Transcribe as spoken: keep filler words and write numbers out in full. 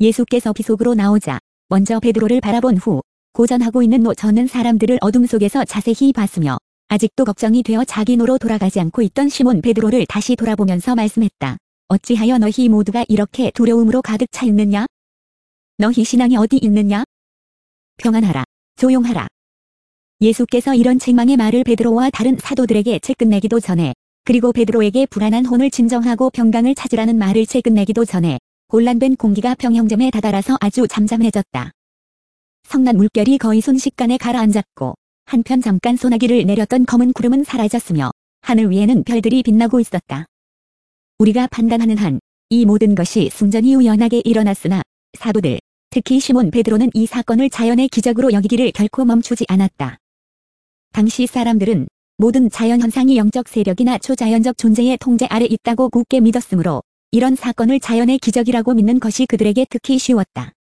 예수께서 비속으로 나오자 먼저 베드로를 바라본 후 고전하고 있는 노 젓는 사람들을 어둠 속에서 자세히 봤으며 아직도 걱정이 되어 자기 노로 돌아가지 않고 있던 시몬 베드로를 다시 돌아보면서 말씀했다. 어찌하여 너희 모두가 이렇게 두려움으로 가득 차 있느냐? 너희 신앙이 어디 있느냐? 평안하라. 조용하라. 예수께서 이런 책망의 말을 베드로와 다른 사도들에게 채 끝내기도 전에, 그리고 베드로에게 불안한 혼을 진정하고 평강을 찾으라는 말을 채 끝내기도 전에 혼란된 공기가 평형점에 다다라서 아주 잠잠해졌다. 성난 물결이 거의 순식간에 가라앉았고 한편 잠깐 소나기를 내렸던 검은 구름은 사라졌으며 하늘 위에는 별들이 빛나고 있었다. 우리가 판단하는 한 이 모든 것이 순전히 우연하게 일어났으나 사도들, 특히 시몬 베드로는 이 사건을 자연의 기적으로 여기기를 결코 멈추지 않았다. 당시 사람들은 모든 자연현상이 영적 세력이나 초자연적 존재의 통제 아래 있다고 굳게 믿었으므로 이런 사건을 자연의 기적이라고 믿는 것이 그들에게 특히 쉬웠다.